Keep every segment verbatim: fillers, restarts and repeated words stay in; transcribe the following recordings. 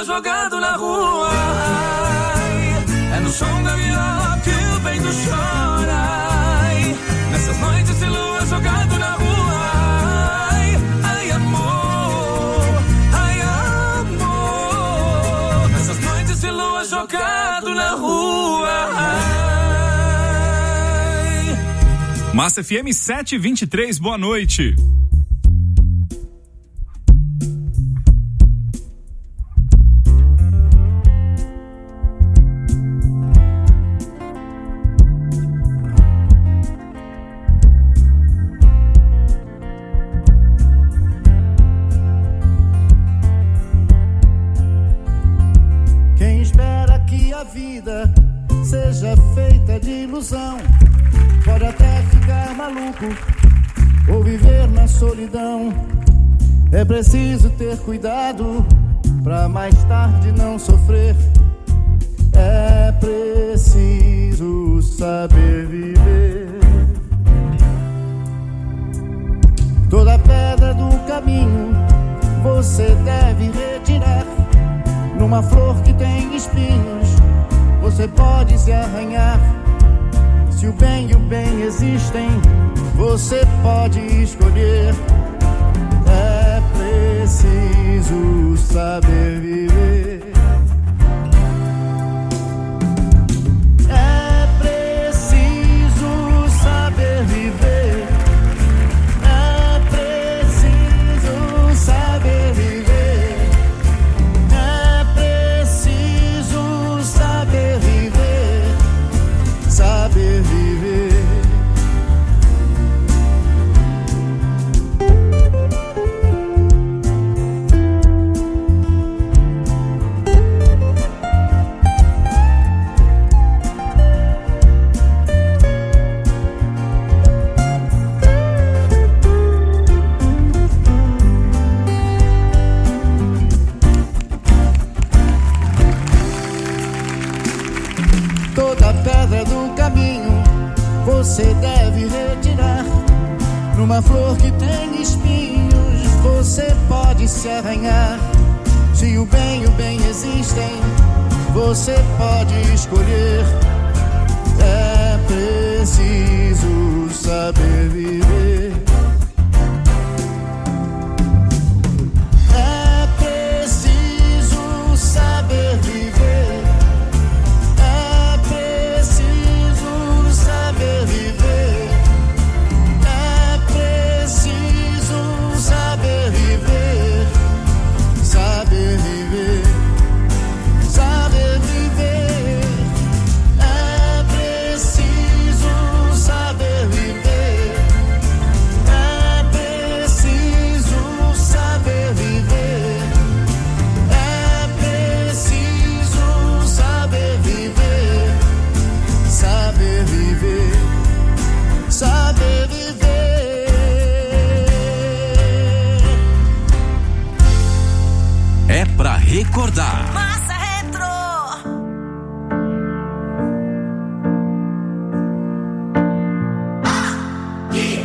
lua jogado na rua. Ai, é no som da viola que o peito chora. Ai, nessas noites de lua jogado na rua. Ai, ai amor, ai amor. Nessas noites de lua jogado na rua. Ai. Massa F M sete e vinte e três, boa noite. Seja feita de ilusão, pode até ficar maluco ou viver na solidão. É preciso ter cuidado pra mais tarde não sofrer. É preciso saber viver. Toda pedra do caminho você deve retirar. Numa flor que tem espinhos você pode se arranhar. Se o bem e o bem existem, você pode escolher. É preciso saber viver. É preciso saber viver. É preciso saber viver. Saber viver. Toda pedra do caminho você deve retirar. Numa flor que tem espinhos você pode se arranhar. Se o bem e o bem existem, você pode escolher. É preciso saber viver. É preciso saber viver. Saber viver. É preciso saber viver. Saber viver. Saber viver. É preciso saber viver. É preciso saber viver. É preciso saber viver. Saber viver. Saber viver. É pra recordar. Massa Retro. Aqui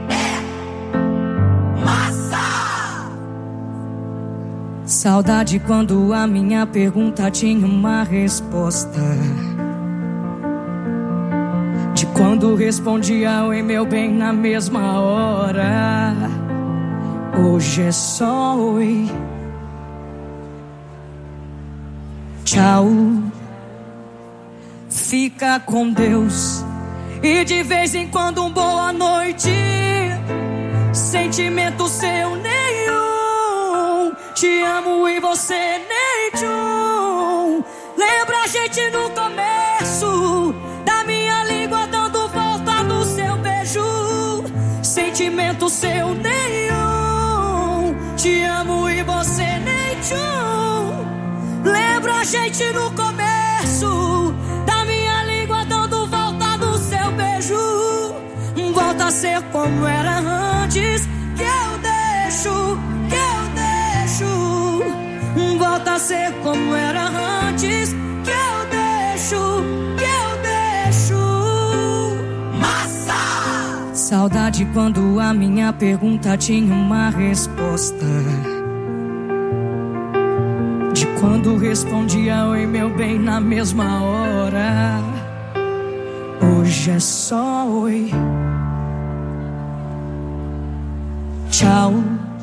é massa. Saudade quando a minha pergunta tinha uma resposta. Quando respondia oi meu bem na mesma hora. Hoje é só oi, tchau, fica com Deus. E de vez em quando um boa noite. Sentimento seu nenhum. Te amo e você nem tchum. Lembra a gente no começo da minha língua dando volta no seu beijo. Sentimento seu nenhum. Te amo e você nem tchum. Lembra a gente no começo da minha língua dando volta no seu beijo. Volta a ser como era antes. Que eu deixo, que eu deixo. Volta a ser como era antes. Que eu deixo, que eu deixo. Massa! Saudade quando a minha pergunta tinha uma resposta. De quando respondia oi meu bem na mesma hora. Hoje é só oi, tchau,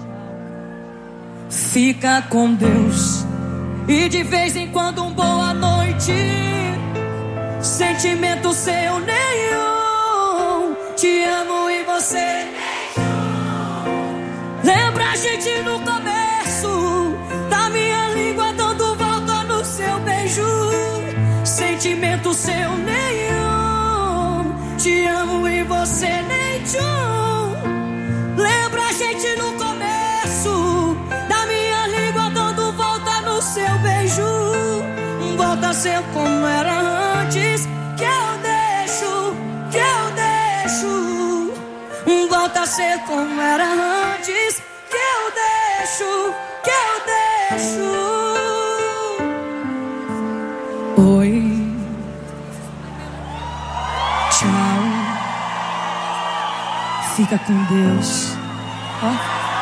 fica com Deus. E de vez em quando um boa noite. Sentimento seu nenhum. Te amo e você nenhum. Lembra a gente no começo da minha língua dando volta no seu beijo. Sentimento seu nenhum. Te amo e você nem tchum. Lembra a gente no começo da minha língua dando volta no seu beijo. Volta a ser como era antes. Que eu deixo, que eu deixo. Volta a ser como era antes. Que eu deixo, que eu deixo. Oi, tchau, fica com Deus. Ó.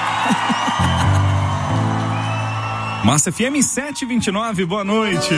Massa F M sete e vinte e nove, boa noite.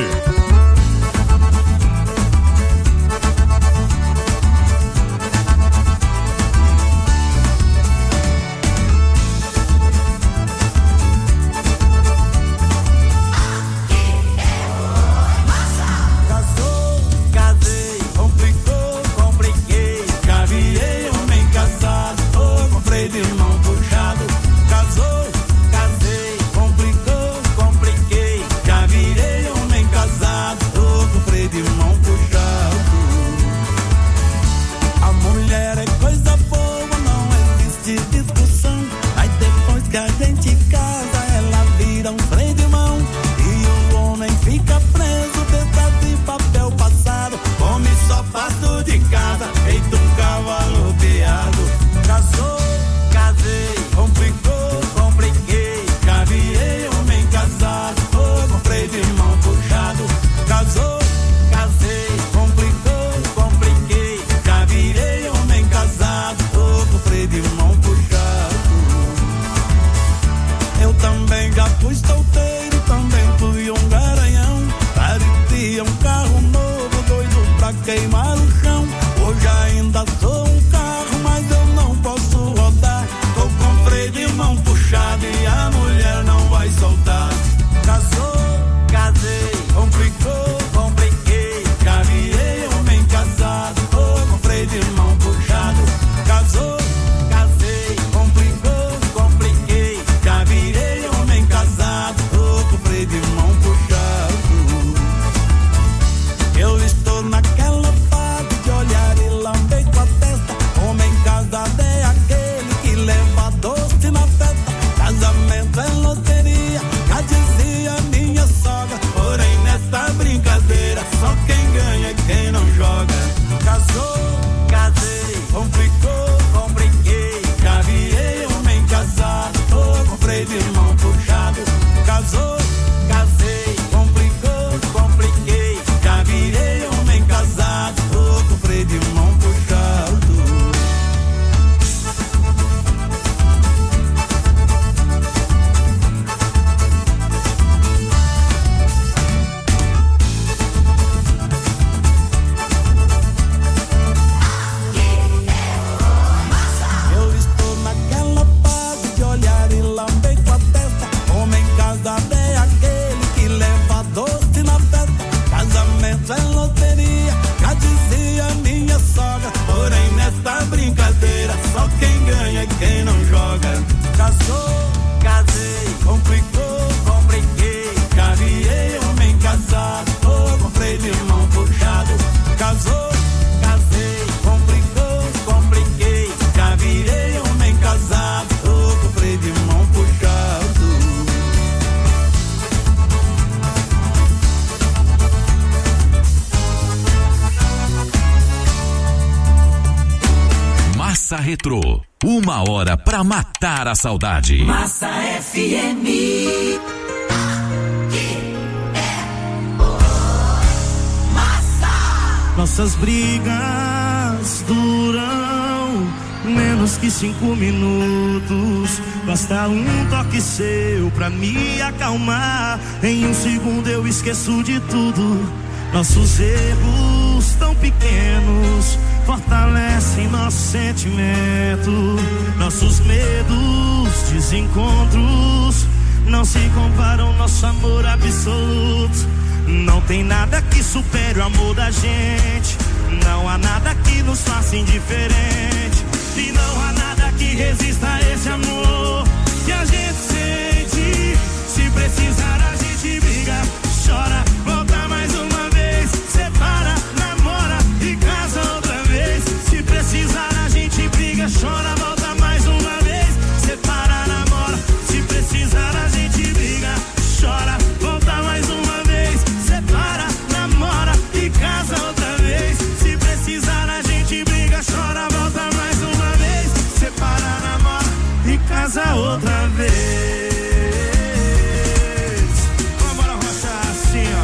Retrô, uma hora pra matar a saudade. Massa F M. Nossas brigas duram menos menos que cinco minutos. Basta um toque seu pra me acalmar. Em um segundo eu esqueço de tudo. Nossos erros tão pequenos fortalecem nosso sentimento. Nossos medos, desencontros não se comparam ao nosso amor absoluto. Não tem nada que supere o amor da gente. Não há nada que nos faça indiferente. E não há nada que resista a esse amor que a gente sente. Se precisar a gente briga, chora, volta mais uma vez. Separa, namora e casa outra vez. Se precisar a gente briga, chora, volta mais uma vez. Separa, namora. Se precisar a gente briga, chora, volta mais uma vez. Separa, namora e casa outra vez. Se precisar a gente briga, chora, volta mais uma vez. Separa, namora e casa outra vez. Vamos lá, Rocha, assim, ó.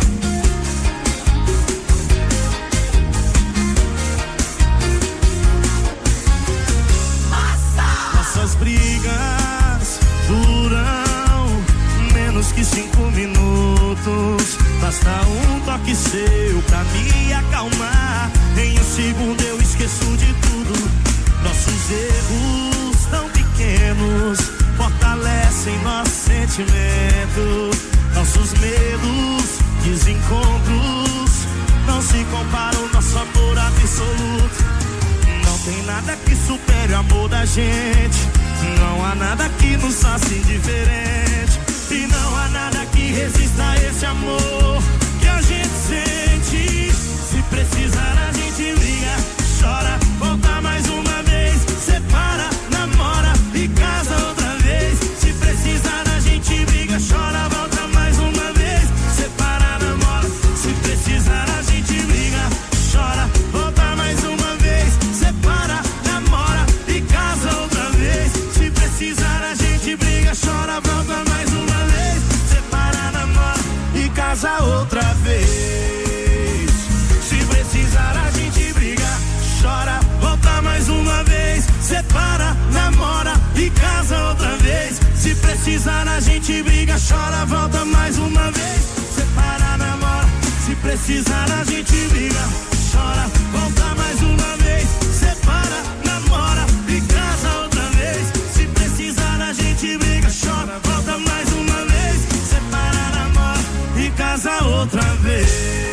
Nossas brigas duram menos que cinco minutos. Basta um toque seu pra me acalmar. Em um segundo eu esqueço de tudo. Nossos erros tão pequenos fortalecem nosso sentimento. Nossos medos, desencontros não se comparam ao nosso amor absoluto. Não tem nada que supere o amor da gente. Não há nada que nos faça indiferente. E não há nada que resista a esse amor que a gente sente. Se precisar a gente briga, chora, volta mais uma vez. Separa, namora e casa outra vez. Se precisar a gente briga, chora, volta mais uma vez. Separa, namora. Se precisar a gente briga, chora, volta mais uma vez. Separa, namora e casa outra vez. Se precisar a gente briga, chora, volta mais uma vez. Separa, namora e casa outra vez. Se precisar a gente briga, chora, volta mais uma vez. Separa, namora e casa outra vez. Se precisar a gente briga, chora, volta mais uma vez. Separa, namora. Se precisar a gente briga, chora, volta mais uma vez. Separa, namora e casa outra vez. Se precisar a gente briga, chora, volta mais uma vez. Separa, namora e casa outra vez.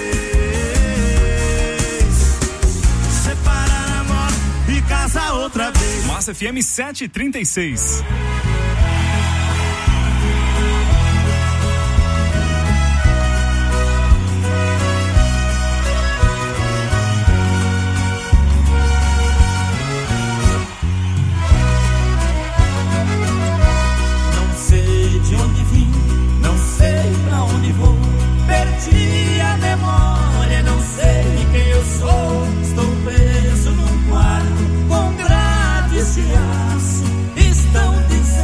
Separa, namora e casa outra vez. Massa F M sete e trinta e seis. Não sei de onde vim, não sei pra onde vou. Perdi a memória, não sei quem eu sou. Estou preso num quarto com grades de aço. Estão dizendo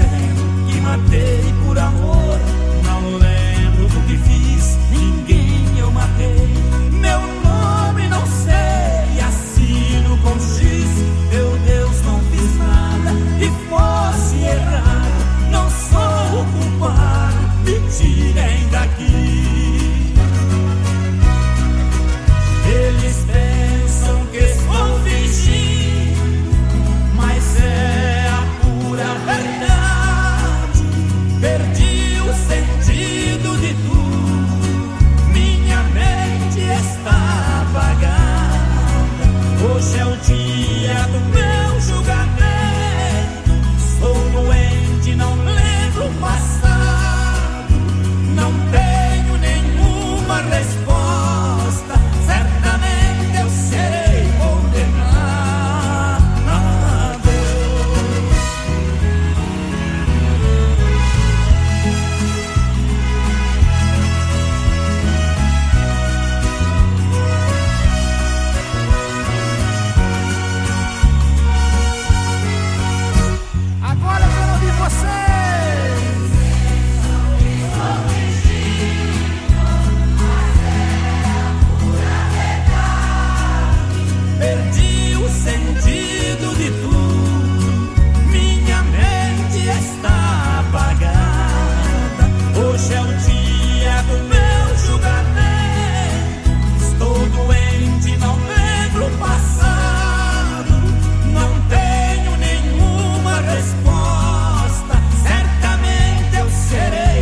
Hoje é o dia do meu julgamento. Estou doente, não lembro o passado. Não tenho nenhuma resposta. Certamente eu serei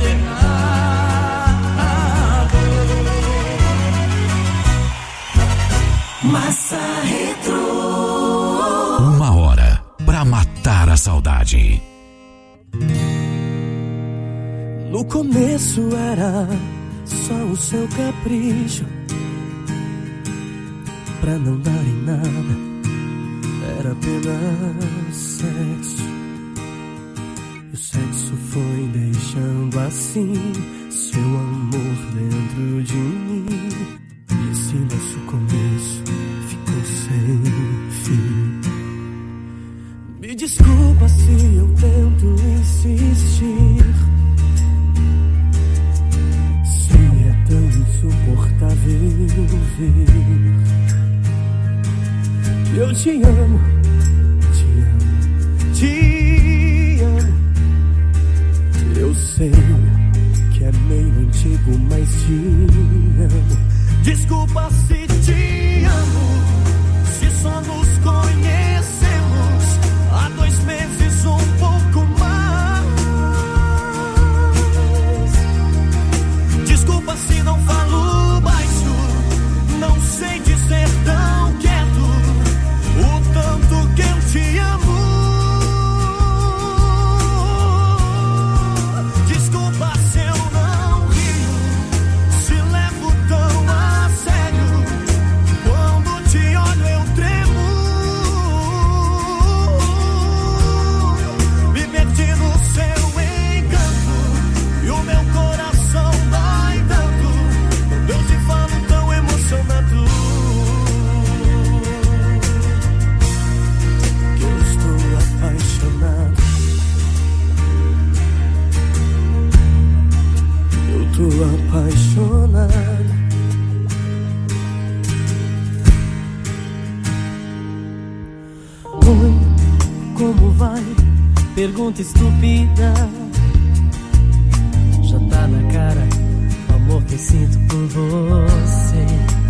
condenado. Massa Retro. Uma hora pra matar a saudade. No começo era só o seu capricho, pra não dar em nada, era apenas sexo. E o sexo foi deixando assim seu amor dentro de mim. E esse nosso começo ficou sem fim. Me desculpa se eu tento insistir, tão insuportável ver que eu te amo, te amo, te amo. Eu sei que é meio antigo, mas te amo. Desculpa se te amo, se só nos conhecemos há dois meses ou um pouco mais. Desculpa se não falo baixo, não sei dizer tão quieto o tanto que eu te amo. Desculpa se eu não rio, se levo tão a sério. Quando te olho eu tremo. Me perdi no seu encanto e o meu coração dói tanto. Eu te falo tão emocionado que eu estou apaixonado. Eu tô apaixonado. Oi, como vai? Pergunta estúpida. Já tá na cara o amor que sinto por você.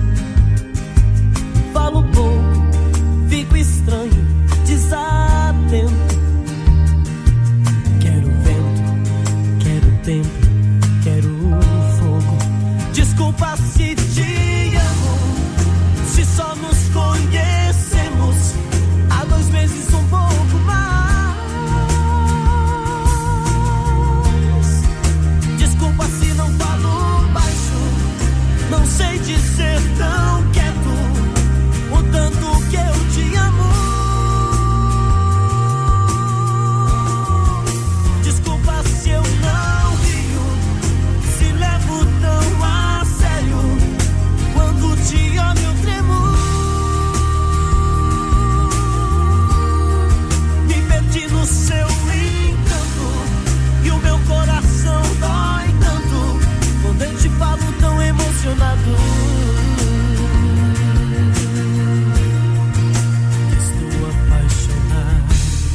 Falo pouco, fico estranho, desatento. Quero vento, quero tempo, quero fogo. Desculpa se te amo, se só nos conhecemos há dois meses um pouco mais. Desculpa se não falo baixo, não sei dizer tão quieto o tanto que eu te amo. Desculpa se eu não rio, se levo tão a sério. Quando te amo eu tremo. Me perdi no seu encanto e o meu coração dói tanto. Quando eu te falo tão emocionado, estou apaixonado.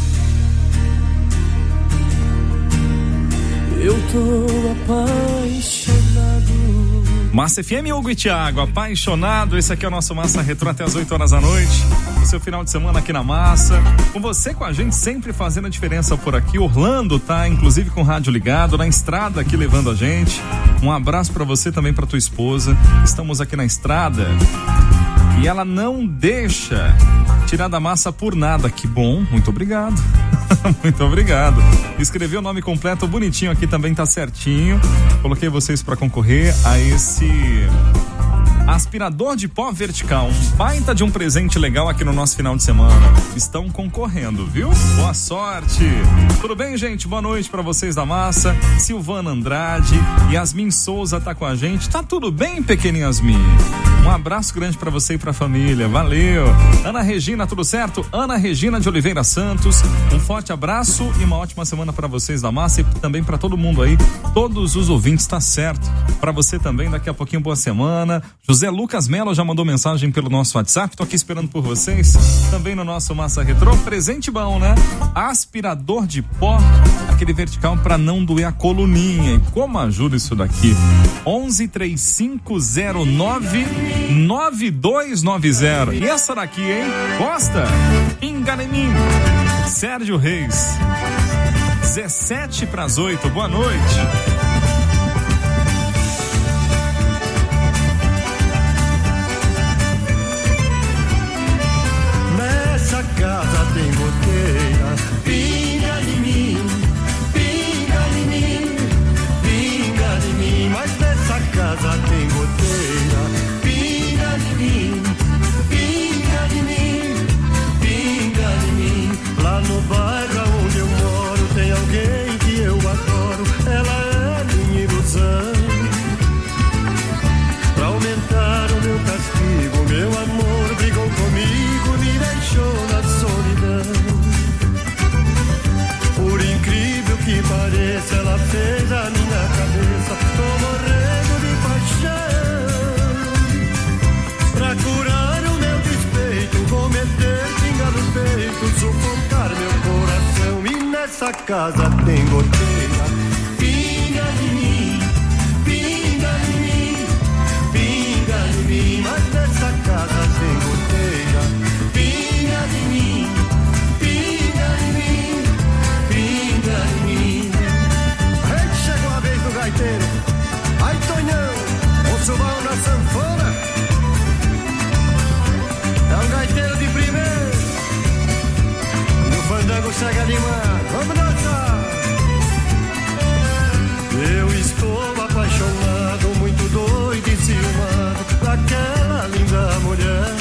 Eu tô apaixonado. Massa F M, Hugo e Thiago, apaixonado. Esse aqui é o nosso Massa Retrô até as oito horas da noite. O seu final de semana aqui na Massa. Com você, com a gente, sempre fazendo a diferença por aqui. Orlando tá, inclusive, com o rádio ligado, na estrada aqui levando a gente. Um abraço pra você, também pra tua esposa. Estamos aqui na estrada e ela não deixa tirar da massa por nada. Que bom, muito obrigado. Muito obrigado. Escrevi o nome completo bonitinho aqui, também tá certinho. Coloquei vocês pra concorrer a esse aspirador de pó vertical, um baita de um presente legal aqui no nosso final de semana. Estão concorrendo, viu? Boa sorte. Tudo bem, gente? Boa noite pra vocês da massa. Silvana Andrade, Yasmin Souza tá com a gente. Tá tudo bem, pequena Yasmin? Um abraço grande pra você e pra família. Valeu. Ana Regina, tudo certo? Ana Regina de Oliveira Santos. Um forte abraço e uma ótima semana pra vocês da massa e também pra todo mundo aí, todos os ouvintes, tá certo? Pra você também, daqui a pouquinho, boa semana. José Lucas Melo já mandou mensagem pelo nosso WhatsApp, tô aqui esperando por vocês. Também no nosso Massa Retrô, presente bom, né? Aspirador de pó, aquele vertical pra não doer a coluninha. E como ajuda isso daqui? onze, três cinco zero nove, nove dois nove zero. E essa daqui, hein? Gosta? Engana em mim. Sérgio Reis. dezessete para as oito, boa noite. Nessa casa tem goteira, pinga em mim, pinga em mim, pinga em mim. Mas nessa casa tem goteira, pinga em mim, pinga em mim, pinga em mim. Lá no bairro onde eu moro tem alguém que eu adoro, ela é minha ilusão. Pra aumentar o meu castigo, meu amor brigou comigo, me deixou na solidão. Por incrível que pareça, ela fez a minha cabeça, tô morrendo de paixão. Pra curar o meu despeito, vou meter pinga no peito, sufocar meu coração. E nessa casa tem goteira, pinga de mim, pinga de mim, pinga de mim. Mas nessa casa tem goteira, pinga de mim, pinga de mim, pinga de mim. Aí chegou a vez do gaiteiro, ai Tonhão, o subão na sanfona. É um gaiteiro de primeiro, e o fandango segue animado, vamos dançar. Eu estou apaixonado, muito doido e ciumado daquela linda mulher.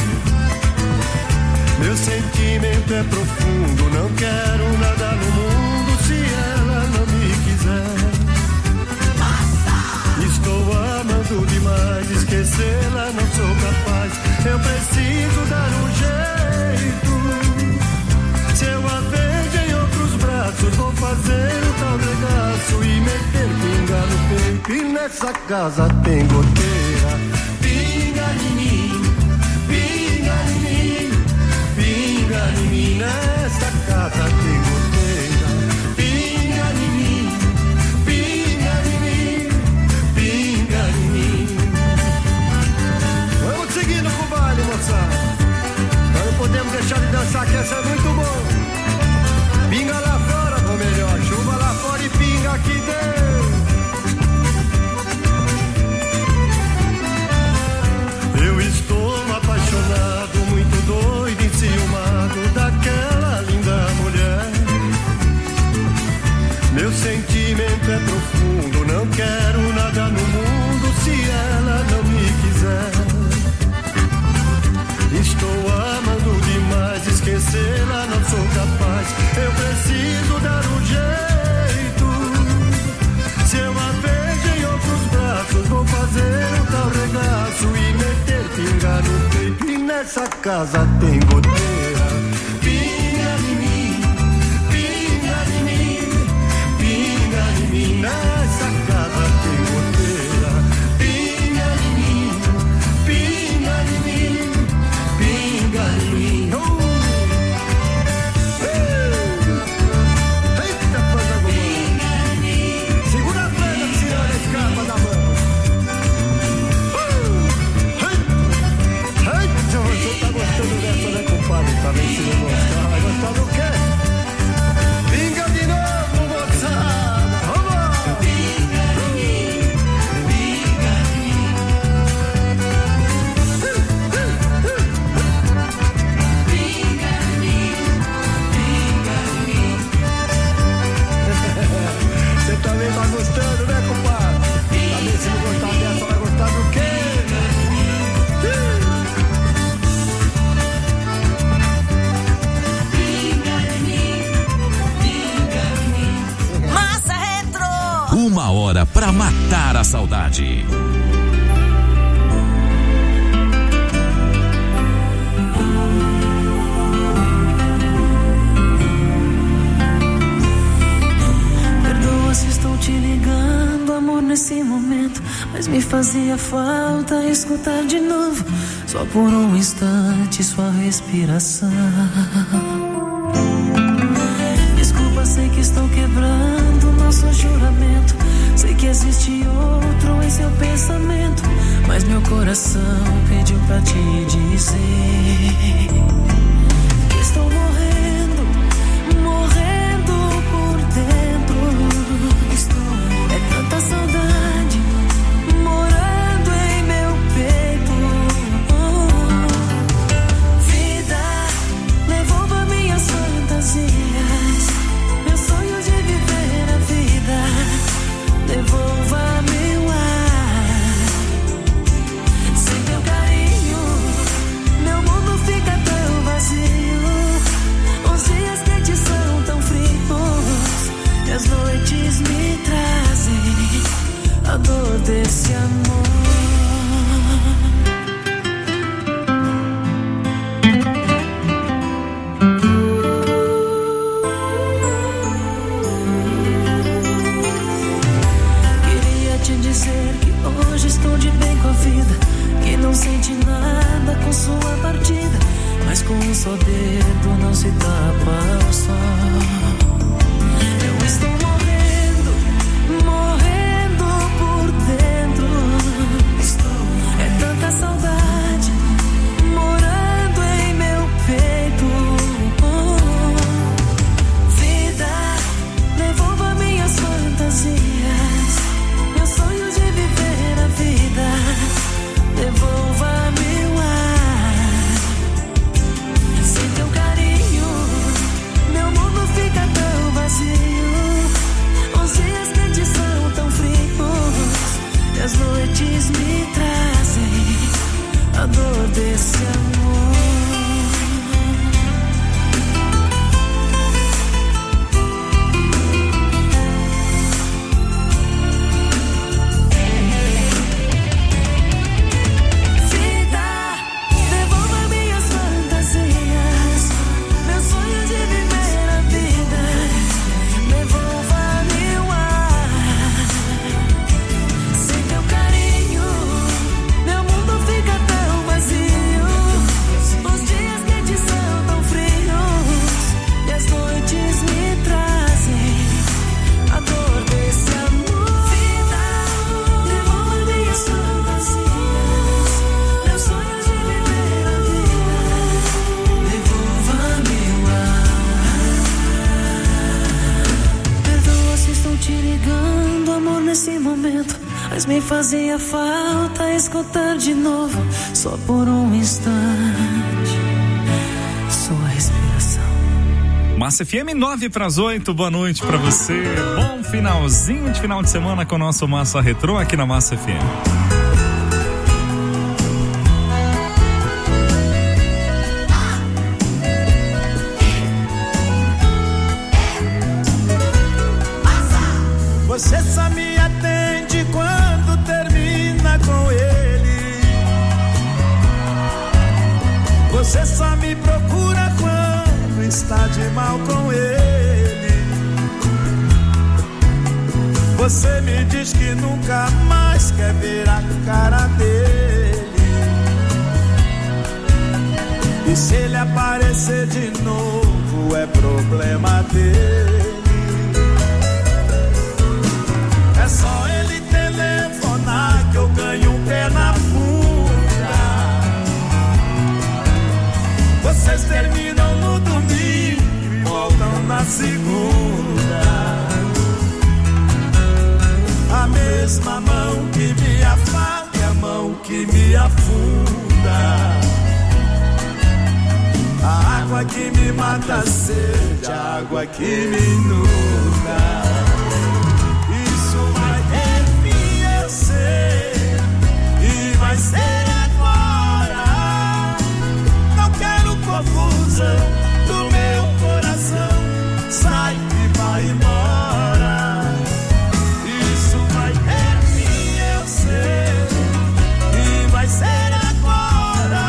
Meu sentimento é profundo, não quero nada no mundo se ela não me quiser. Estou amando demais, esquecê-la não sou capaz. Eu preciso dar um jeito. Se eu a vejo em outros braços, vou fazer o tal regaço e meter pinga no peito. E nessa casa tem goteira, pinga de mim, pinga de mim, pinga de mim. Nessa casa tem goteira, pinga de mim, pinga de mim, pinga de mim. Vamos seguindo com o baile, moçada. Nós não podemos deixar de dançar, que essa é muito bom. Pinga lá fora, ou melhor, chuva lá fora e pinga aqui dentro. Eu estou apaixonado, muito doido e enciumado daquela linda mulher. Meu sentimento é profundo, não quero nada no mundo se ela não me quiser. Estou amando demais, esquecê-la não sou capaz. Eu preciso dar um jeito. Se eu a vejo em outros braços, vou fazer um tal regaço e meter pinga no peito. E nessa casa tem goteira, pinga de mim, pinga de mim, pinga de mim. Nessa casa tem goteira, pinga de mim, pinga de mim, pinga de mim. Oh! Eita, coisa boa! Segura a prenda que senão ela escapa da mão. Eita, você tá gostando dessa, né, compadre? Tá bem, se não gostar, vai gostar do quê? Pinga de novo, moçada! Vamos! Pinga de mim, pinga de mim. Pinga de mim, pinga de mim. Você também tá gostando, né, compadre? Tá bem, se não gostar dessa, vai gostar do quê? Massa Retrô. Uma hora pra matar a saudade. Perdoa se estou te ligando, amor, nesse momento, mas me fazia falta escutar de novo, só por um instante, sua respiração. Desculpa, sei que estou quebrando nosso juramento, sei que existe outro em seu pensamento, mas meu coração pediu pra te dizer que estou morrendo, morrendo por dentro. Estou, é tanta saudade morando em meu peito. Oh, vida, devolva minhas fantasias, meu sonho de viver a vida. Devolva meu ar, sem teu carinho, meu mundo fica tão vazio. Os dias quentes são tão frios e as noites me trazem a dor desse amor. Dizer que hoje estou de bem com a vida, que não sente nada com sua partida, mas com um só dedo não se tapa o sol. Eu estou morrendo, morrendo por dentro. Estou, é tanta saudade morando em meu peito. Oh, vida, devolva minhas fantasias, sonho de viver a vida. Devolva meu ar, sem teu carinho, meu mundo fica tão vazio. Os dias quentes são tão frios e as noites me trazem a dor desse amor. Mas me fazia falta escutar de novo, só por um instante, sua respiração. Massa F M, nove para as oito, boa noite pra você. Bom finalzinho de final de semana com o nosso Massa Retrô aqui na Massa F M. Você só me atende quando termina com ele. Você só me procura quando está de mal com ele. Você me diz que nunca mais quer ver a cara dele. E se ele aparecer de novo é problema dele. É só ele telefonar que eu ganho um pé na bunda. Vocês terminam no domingo e voltam na segunda. A mesma mão que me afaga é a mão que me afunda. A água que me mata a sede, a água que me inunda. E vai ser agora. Não quero confusão do meu coração. Sai e vai embora. Isso vai ter fim, eu sei. E vai ser agora.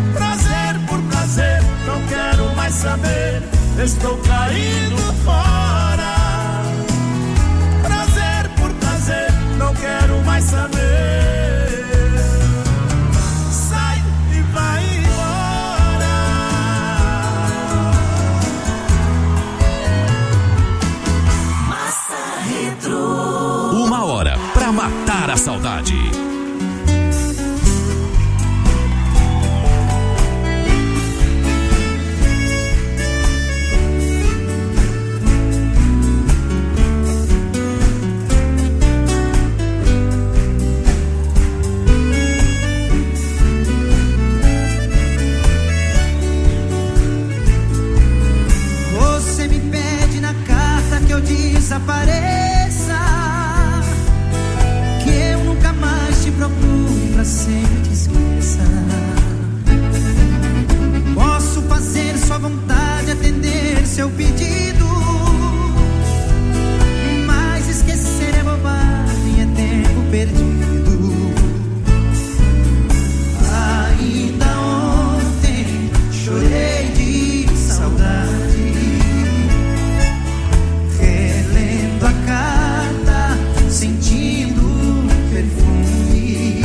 Prazer por prazer, não quero mais saber. Estou caindo fora. matar a saudade. Desapareça, que eu nunca mais te procure, pra sempre te esqueça. Posso fazer sua vontade, atender seu pedido, mas esquecer é bobagem, é tempo perdido. Ainda ontem chorei de saudade, a carta, sentindo perfume.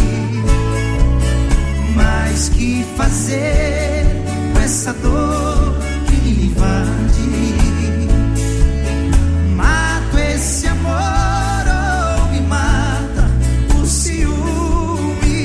Mas que fazer com essa dor que me invade? Mato esse amor ou me mata o ciúme?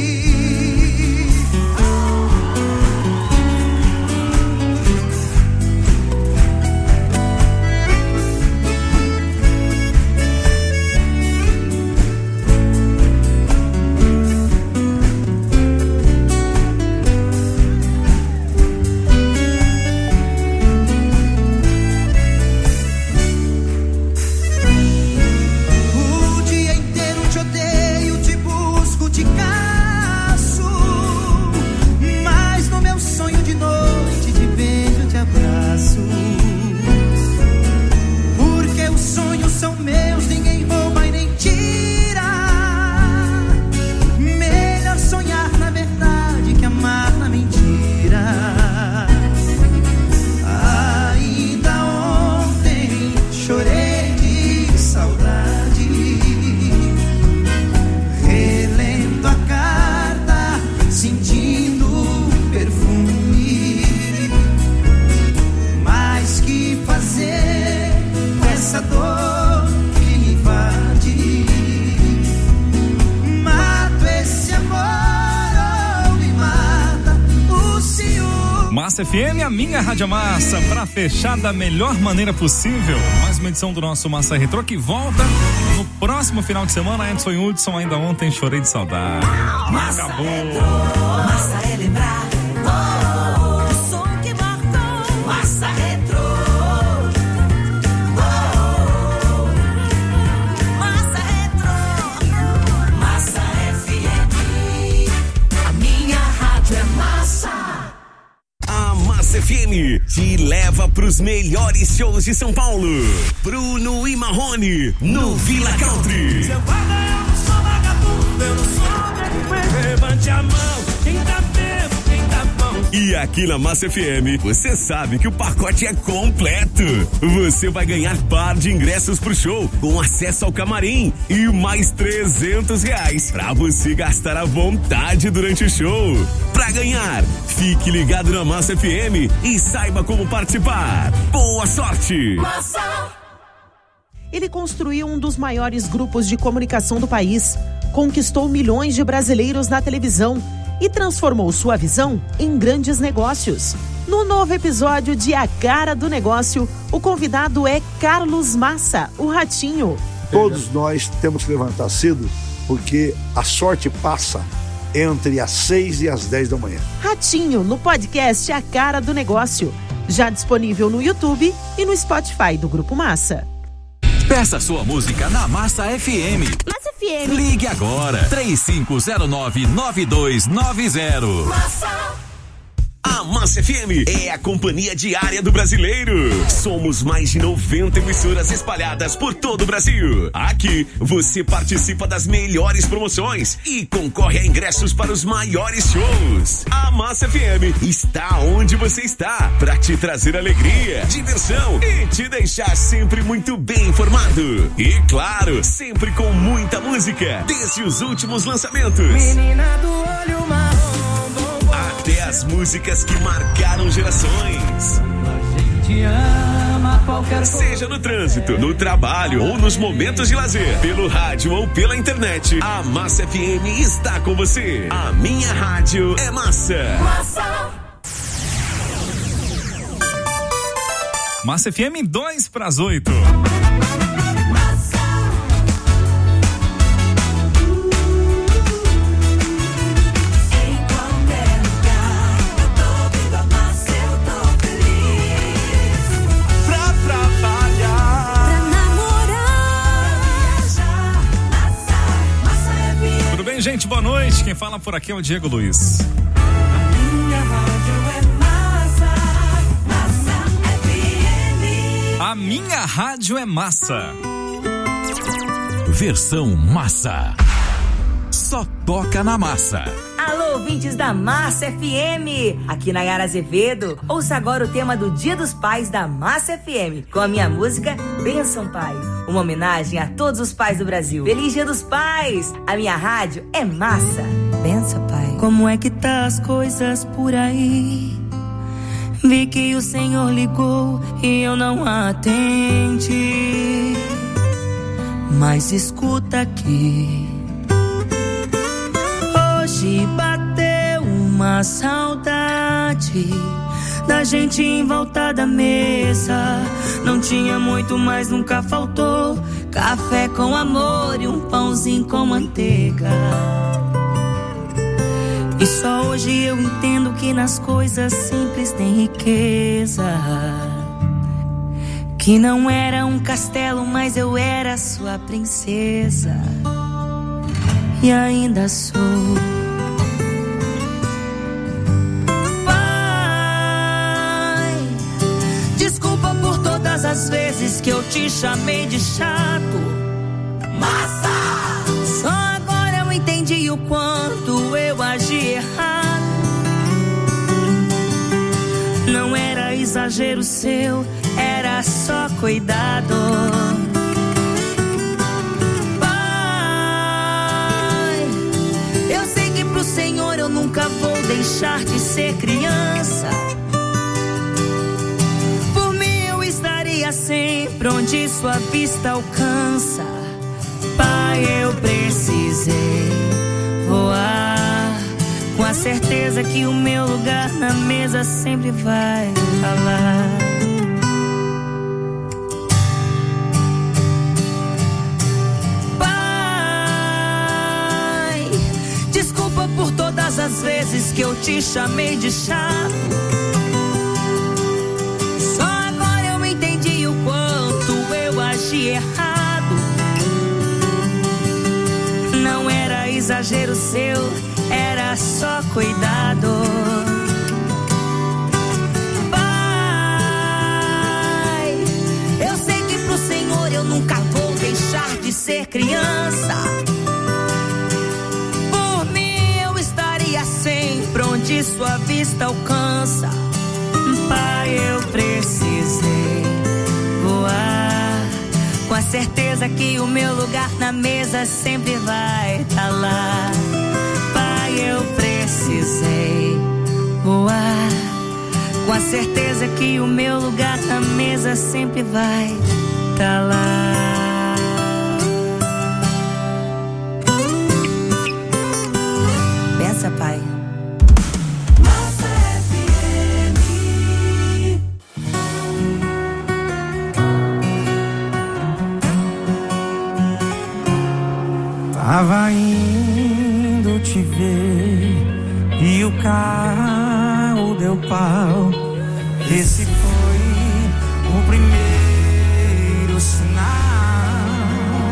Porque os sonhos são meus, ninguém rouba e nem tira. Melhor sonhar na verdade que amar na mentira. Ainda ontem chorei de saudade, relendo a carta, sentindo perfume. Mas que fazer com essa dor que me invade? Mato esse amor ou me mata o ciúme? Massa F M, a minha Rádio Massa, pra fechar da melhor maneira possível. Mais uma edição do nosso Massa Retrô que volta no próximo final de semana. Edson e Hudson, ainda ontem chorei de saudade. Massa Acabou. Retrô, Massa é lembrar. Massa Retrô, oh, Massa Retrô, Massa F M, a minha rádio é Massa. A Massa F M te leva pros melhores shows de São Paulo. Bruno e Marrone no Vila Country. Você vai ganhar, eu não sou vagabundo, eu não sou delinquente. Levante a mão, quem tá bebo, quem tá bom. E aqui na Massa F M, você sabe que o pacote é completo. Você vai ganhar par de ingressos pro show, com acesso ao camarim e mais trezentos reais pra você gastar à vontade durante o show. Pra ganhar, fique ligado na Massa F M e saiba como participar. Boa sorte! Massa! Ele construiu um dos maiores grupos de comunicação do país, conquistou milhões de brasileiros na televisão e transformou sua visão em grandes negócios. No novo episódio de A Cara do Negócio, o convidado é Carlos Massa, o Ratinho. Todos nós temos que levantar cedo, porque a sorte passa entre as seis e as dez da manhã. Ratinho, no podcast A Cara do Negócio, já disponível no YouTube e no Spotify do Grupo Massa. Peça sua música na Massa F M. Massa F M. Ligue agora, três cinco zero nove, nove dois nove zero. Massa! A Massa F M é a companhia diária do brasileiro. Somos mais de noventa emissoras espalhadas por todo o Brasil. Aqui você participa das melhores promoções e concorre a ingressos para os maiores shows. A Massa F M está onde você está para te trazer alegria, diversão e te deixar sempre muito bem informado. E claro, sempre com muita música, desde os últimos lançamentos. Menina do olho marrom, até as músicas que marcaram gerações. a gente ama. ama qualquer coisa. Seja no trânsito, no trabalho ou nos momentos de lazer, pelo rádio ou pela internet, a Massa F M está com você. A minha rádio é Massa. Massa. Massa F M, dois para as oito. Gente, boa noite. Quem fala por aqui é o Diego Luiz. A minha rádio é massa. Versão massa. Só toca na massa. Alô, ouvintes da Massa F M, aqui Nayara Azevedo. Ouça agora o tema do Dia dos Pais da Massa F M, com a minha música Bênção Pai. Uma homenagem a todos os pais do Brasil. Feliz Dia dos Pais! A minha rádio é massa. Benção, Pai. Como é que tá as coisas por aí? Vi que o Senhor ligou e eu não atendi. Mas escuta aqui. Hoje bateu uma saudade da gente em volta da mesa. Não tinha muito, mas nunca faltou café com amor e um pãozinho com manteiga. E só hoje eu entendo que nas coisas simples tem riqueza. Que não era um castelo, mas eu era sua princesa. E ainda sou. Todas as vezes que eu te chamei de chato, massa! Só agora eu entendi o quanto eu agi errado. Não era exagero seu, era só cuidado. Pai, eu sei que pro Senhor eu nunca vou deixar de ser criança. Sempre onde sua vista alcança. Pai, eu precisei voar com a certeza que o meu lugar na mesa sempre vai falar. Pai, desculpa por todas as vezes que eu te chamei de chato. Errado. Não era exagero seu, era só cuidado. Pai, eu sei que pro Senhor eu nunca vou deixar de ser criança. Por mim eu estaria sempre onde sua vista alcança. Pai, eu precisei voar com a certeza que o meu lugar na mesa sempre vai estar lá. Pai, eu precisei voar com a certeza que o meu lugar na mesa sempre vai estar lá. Pensa, Pai. Tava indo te ver e o carro deu pau. Esse foi o primeiro sinal.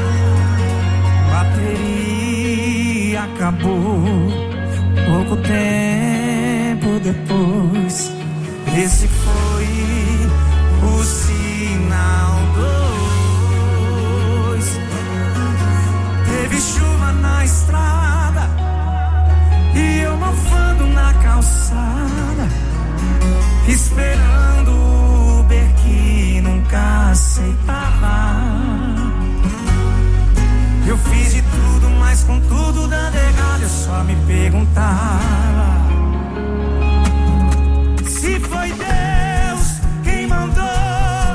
Bateria acabou pouco tempo depois. Esse foi o sinal dois. Teve chuva na estrada e eu mofando na calçada, esperando o Uber que nunca aceitava. Eu fiz de tudo, mas com tudo dando errado, eu só me perguntava se foi Deus quem mandou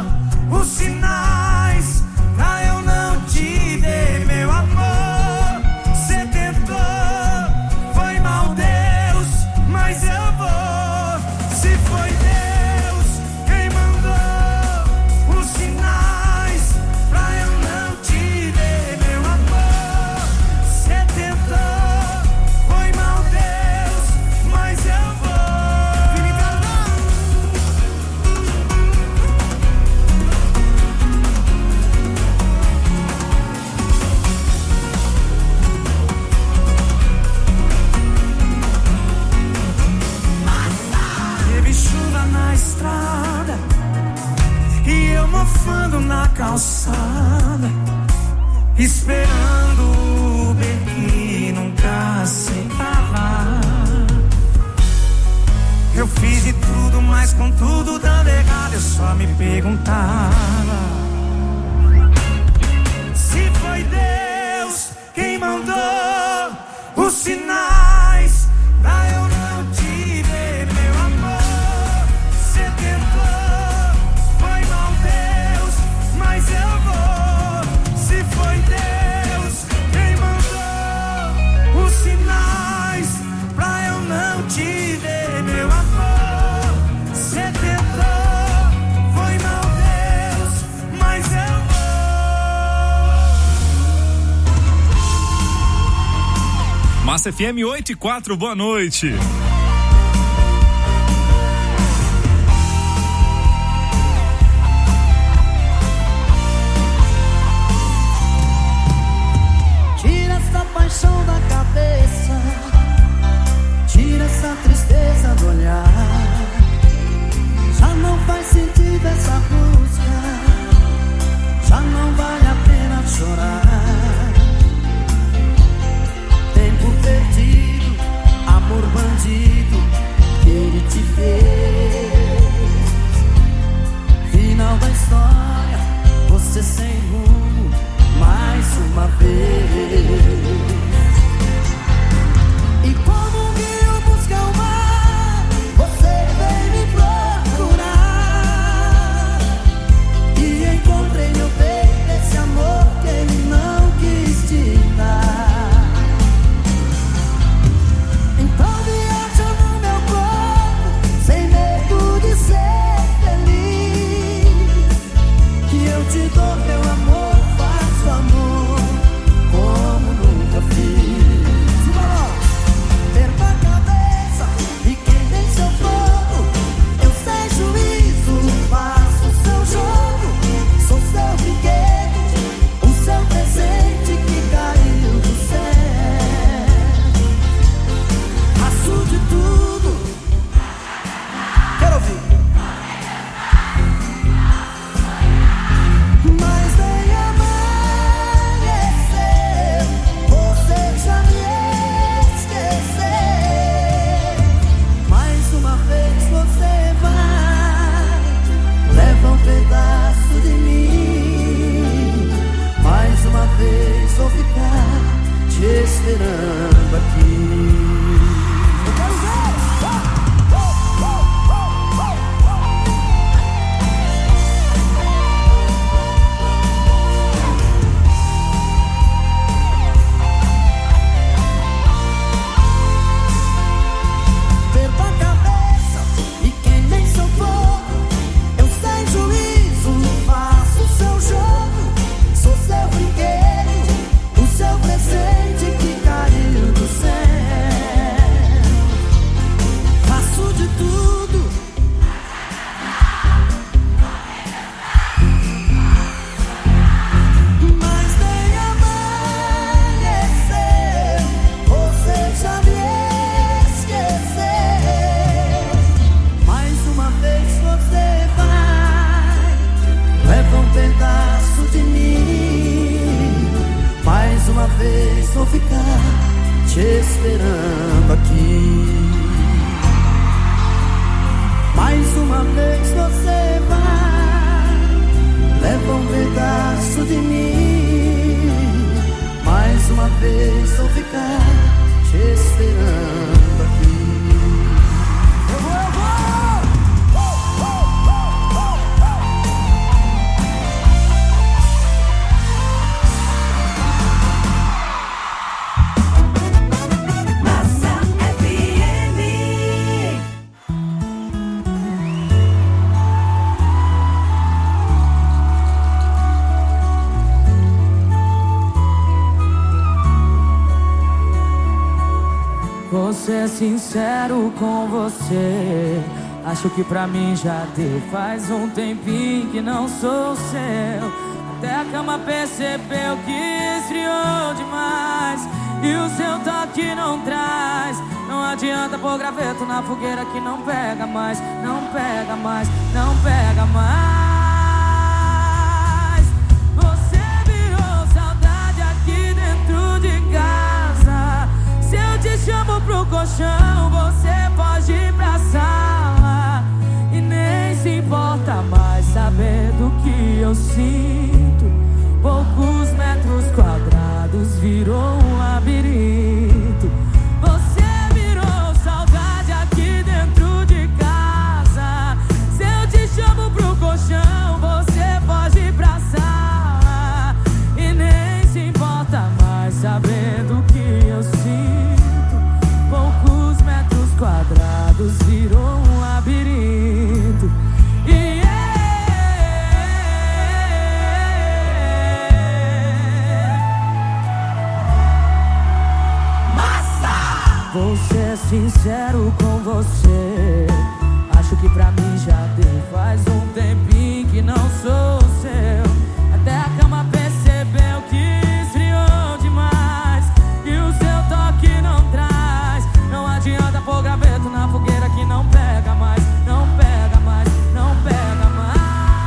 esperando o Uber que nunca aceitava. Eu fiz de tudo, mas com tudo dando errado, eu só me perguntava se foi Deus quem mandou os sinais pra eu não te ver, meu amor. Cê tentou, foi mal Deus, mas eu vou. Se foi Deus quem mandou os sinais pra eu não te ver, meu amor. Cê tentou, foi mal Deus, mas eu vou. Massa F M oito e quatro, boa noite. Tira essa paixão da cabeça, tira essa tristeza do olhar. Já não faz sentido essa busca, já não vale a pena chorar. Tempo perdido, amor bandido, que ele te fez. Final da história, você sem rumo, mais uma vez. E como um rio busca o mar, você vem me procurar. E encontrei meu peito esse amor que ele não quis te dar. Então viaja no meu corpo, sem medo de ser feliz. Que eu te dou meu amor, faço amor como nunca fiz. Perca a cabeça e quem tem seu fogo, eu sei juízo, faço o seu jogo. Sou seu brinquedo, o seu presente que caiu do céu. Faço de tudo. Quero ouvir. Mas nem amanheceu, você já me esqueceu. Mais uma vez você vai, leva um pedaço de mim. Mais uma vez vou ficar te esperando aqui. Eu quero ver. Perca a cabeça e quem nem seu fogo, eu sei juízo, faço o seu jogo. Sou seu brinquedo, o seu presente que caiu do céu. Faço de tudo. Mas nem amanheceu, você já me esqueceu. Mais uma vez você vai, leva um pedaço de mim. Mais uma vez vou ficar te esperando aqui. Mais uma vez você vai, leva um pedaço de mim. Mais uma vez vou ficar te esperando aqui. Eu vou, eu vou! Massa F M. Vou ser sincero com você, acho que pra mim já deu. Faz um tempinho que não sou seu, até a cama percebeu que esfriou demais. E o seu toque não traz, não adianta pôr graveto na fogueira que não pega mais. Não pega mais, não pega mais. Você virou saudade eu sinto. Poucos metros quadrados virou um labirinto. Você virou saudade aqui dentro de casa. Se eu te chamo pro colchão, você foge pra sala e nem se importa mais, sabendo que eu sinto. Poucos metros quadrados virou um labirinto. E vou ser sincero com você. Acho que pra mim já deu. Faz um tempinho que não sou seu. Até a cama percebeu que esfriou demais, que o seu toque não traz. Não adianta pôr graveto na fogueira que não pega mais. Não pega mais, não pega mais.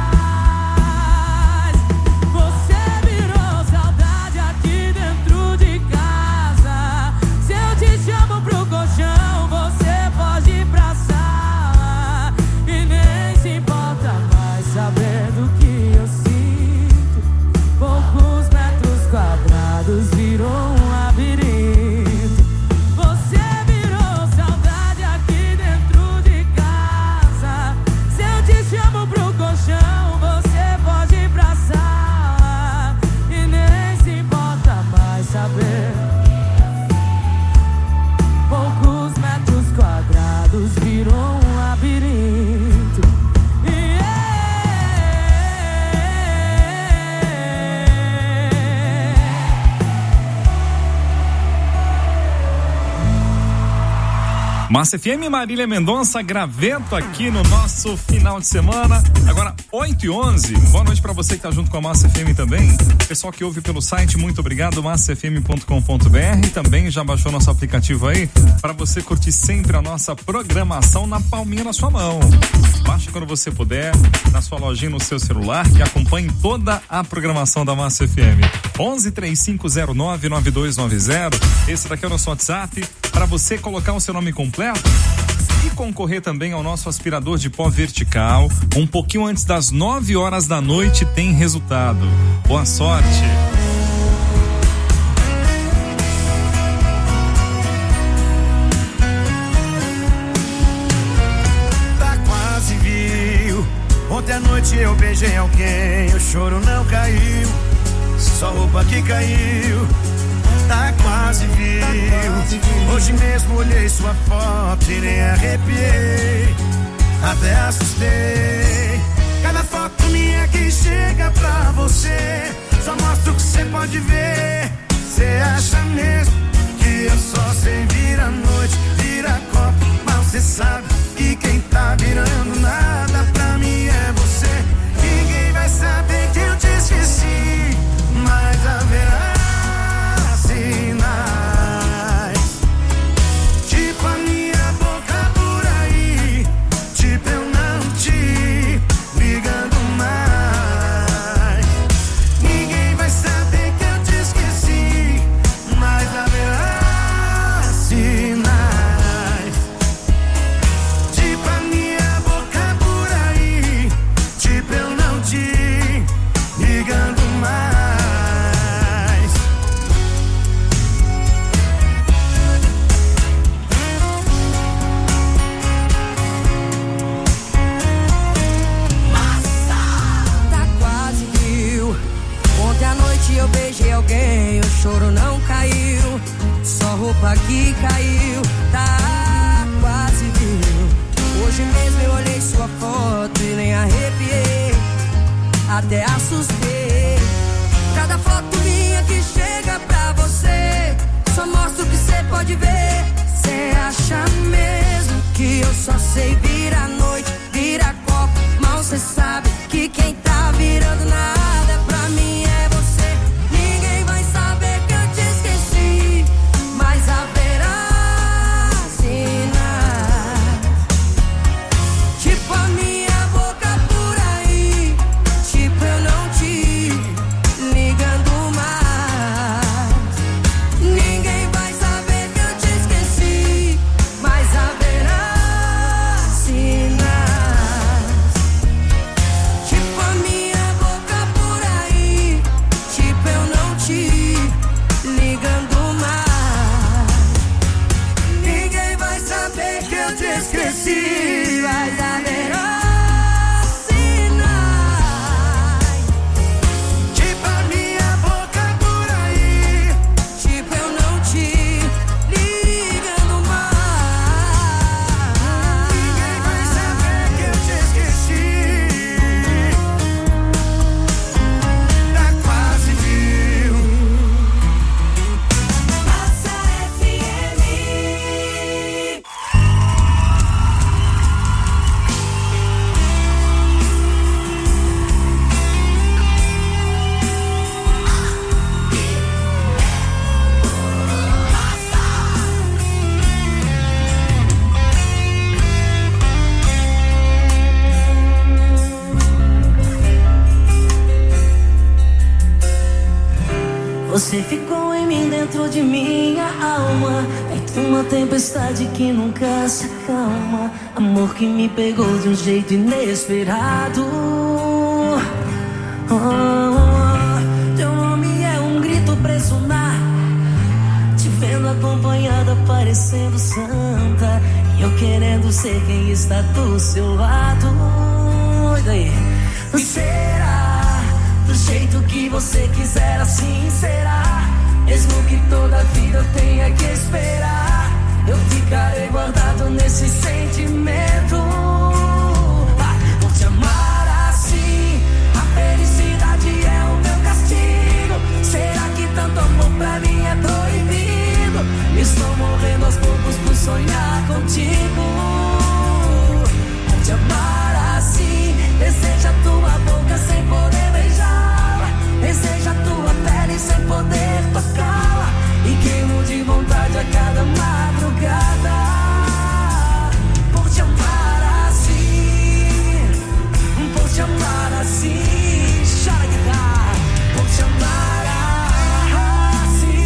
Você virou saudade aqui dentro de casa. Se eu te chamo pro colchão, você foge pra sala e nem se importa mais, sabendo que eu sinto. Poucos metros quadrados virou um labirinto. Você virou saudade aqui dentro de casa. Se eu te chamo pro colchão, você foge pra sala e nem se importa mais, saber. Poucos metros quadrados virou um labirinto. E Massa F M, Marília Mendonça, Graveto aqui no nosso final de semana. Agora, oito e onze. Boa noite pra você que tá junto com a Massa F M também. Pessoal que ouve pelo site, muito obrigado, massa f m ponto com ponto b r. Também já baixou nosso aplicativo aí para você curtir sempre a nossa programação na palminha da sua mão. Baixe quando você puder, na sua lojinha, no seu celular, que acompanhe toda a programação da Massa F M. onze, três cinco zero nove, nove dois nove zero. Esse daqui é o nosso WhatsApp para você colocar o seu nome completo e concorrer também ao nosso aspirador de pó vertical. Um pouquinho antes das nove horas da noite tem resultado. Boa sorte! Tá quase viu. Ontem à noite eu beijei alguém, o choro não caiu, só roupa que caiu. Tá quase viu. Hoje mesmo olhei sua foto e nem arrepiei, até assustei. Cada foto minha que chega pra você só mostra o que você pode ver. Você acha mesmo que eu só sei virar noite, virar copo, mas você sabe que quem tá virando nada pra mim é você. Ninguém vai saber que eu te esqueci, mas haverá sinais, tipo a minha boca por aí, tipo eu não te ligando mais. Ninguém vai saber que eu te esqueci, mas haverá sinais, tipo a minha boca por aí, tipo eu não te ligando mais. Eu beijei alguém, o choro não caiu, só roupa que caiu, tá quase viu. Hoje mesmo eu olhei sua foto e nem arrepiei, até assustei. Cada foto minha que chega pra você só mostra o que você pode ver. Cê acha mesmo que eu só sei virar noite, virar copo, mal cê sabe que quem tá virando nada pra mim é você. Ninguém vai saber que eu te esqueci, mas haverá sinais, tipo a minha boca por aí, tipo eu não te ligando mais. Ninguém vai saber que eu te esqueci, mas haverá Você ficou em mim, dentro de minha alma, feito uma tempestade que nunca se acalma. Amor que me pegou de um jeito inesperado. Oh, oh, teu nome é um grito preso no ar, te vendo acompanhada parecendo santa, e eu querendo ser quem está do seu lado. E daí? Será do jeito que você quiser, assim será. Mesmo que toda a vida eu tenha que esperar, eu ficarei guardado nesse sentimento. Ah, vou te amar assim, a felicidade é o meu castigo. Será que tanto amor pra mim é proibido? Estou morrendo aos poucos por sonhar contigo. Vou te amar assim, deseja tua boca sem poder beijá-la, deseja tua pele sem poder tocá-la, e queimo de vontade a cada madrugada. Por te amar assim, por te amar assim, chora guitarra. Por te amar assim.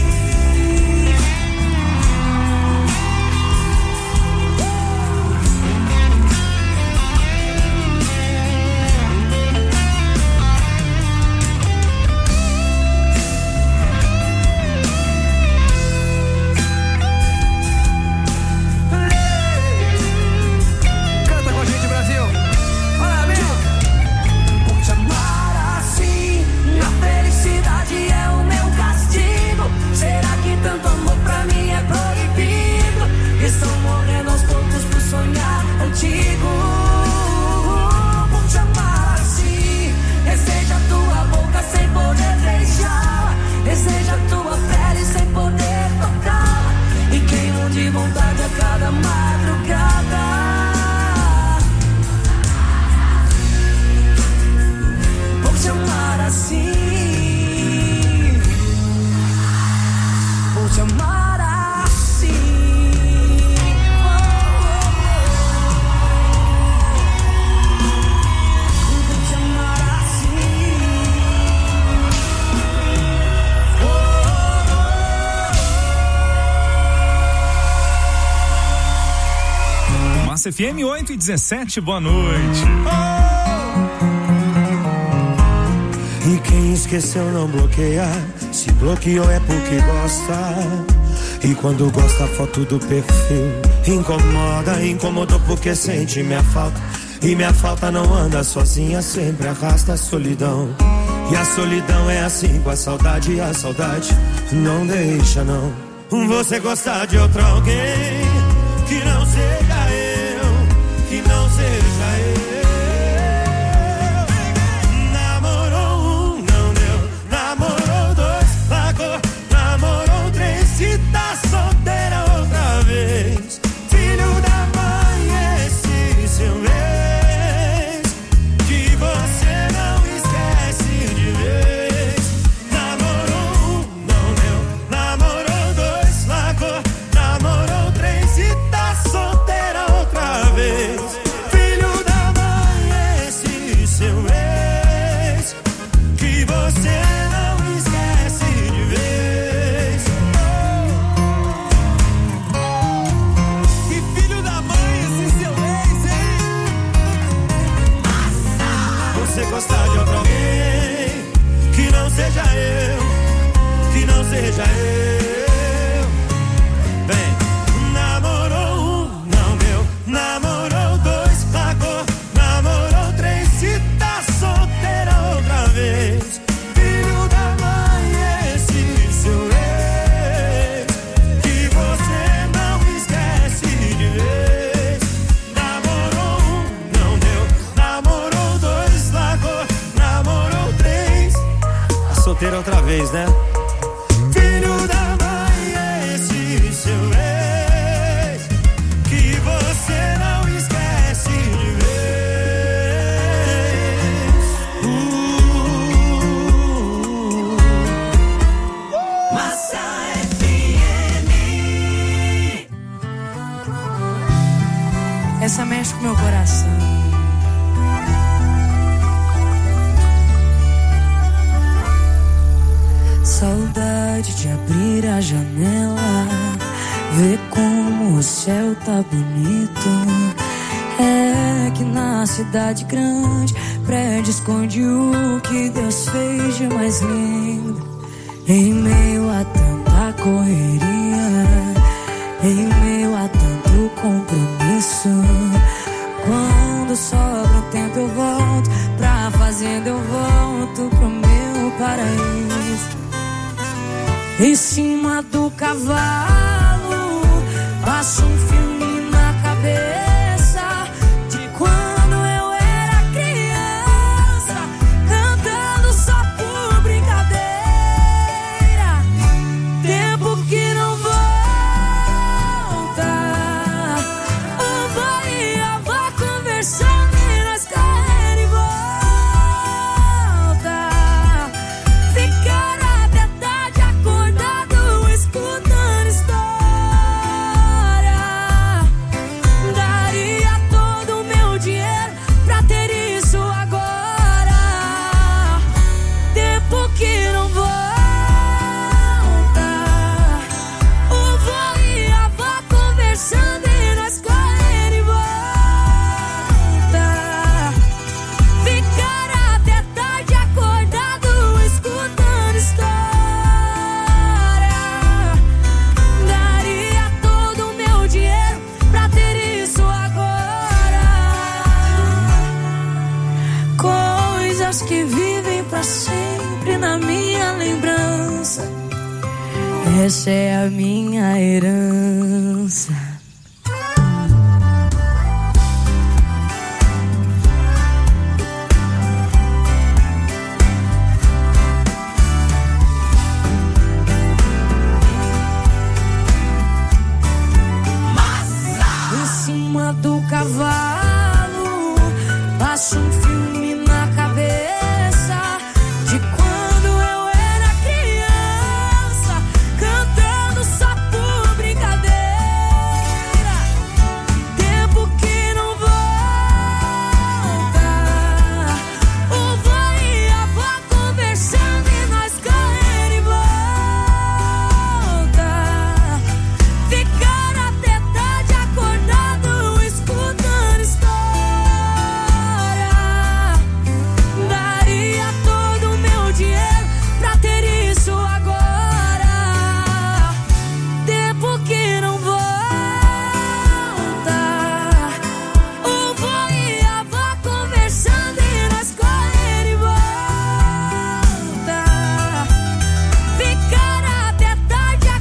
Canta com a gente, Brasil. Olha, amigo. Por te amar assim, a felicidade é o meu castigo. Será que tanto amor pra mim é proibido? Estou morrendo aos poucos por sonhar contigo. Por te amar assim, deseja tua boca sem poder beijá-la, deseja tua pele sem poder tocá-la, e queimo de vontade a cada madrugada. Por te amar assim, por te amar assim. Por te amar assim. Massa F M oito e dezessete, boa noite. E quem esqueceu não bloqueia, se bloqueou é porque gosta. E quando gosta a foto do perfil incomoda, incomodou porque sente minha falta. E minha falta não anda sozinha, sempre arrasta a solidão. E a solidão é assim com a saudade, e a saudade não deixa não. Você gostar de outro alguém que não seja eu, que não seja eu. Namorou um, não deu. Namorou dois, largou. Namorou três, se tá solteira outra vez. Filho da mãe, esse seu ex, que você não esquece de vez. Namorou um, não deu. Namorou dois, largou. Namorou três, se tá solteira outra vez. Filho da mãe, esse seu ex, que você não esquece de vez. Que filho da mãe, esse seu ex, hein? Você gostar de outro alguém que não seja eu, que não seja eu. Vem. Namorou um, não deu. Namorou dois, largou. Namorou três, se tá solteira outra vez. Filho da mãe, esse seu ex, que você não esquece de vez. Namorou um, não deu. Namorou dois, largou. Namorou três, tá solteira outra vez, né? Filho da mãe, esse seu ex, que você não esquece de vez. Uh, Massa F M. Essa mexe com meu coração. Saudade de abrir a janela, ver como o céu tá bonito. É que na cidade grande, prédio esconde o que Deus fez de mais lindo. Em meio a tanta correria, em meio a tanto compromisso, quando sobra um tempo eu volto pra fazenda, eu volto pro meu paraíso. Em cima do cavalo, passo um filme na cabeça de quando eu era criança, cantando só por brincadeira. Tempo que não volta, o vô e a avó conversando e nós correndo em volta. Ficar até tarde acordado, escutando história. Daria todo o meu dinheiro pra ter isso agora. Tempo que não volta, o vô e a avó conversando e nós correndo em volta. Ficar até tarde acordado, escutando história. Daria todo o meu dinheiro pra ter isso agora. Coisas que vivem pra sempre na minha lembrança. Essa é a minha herança.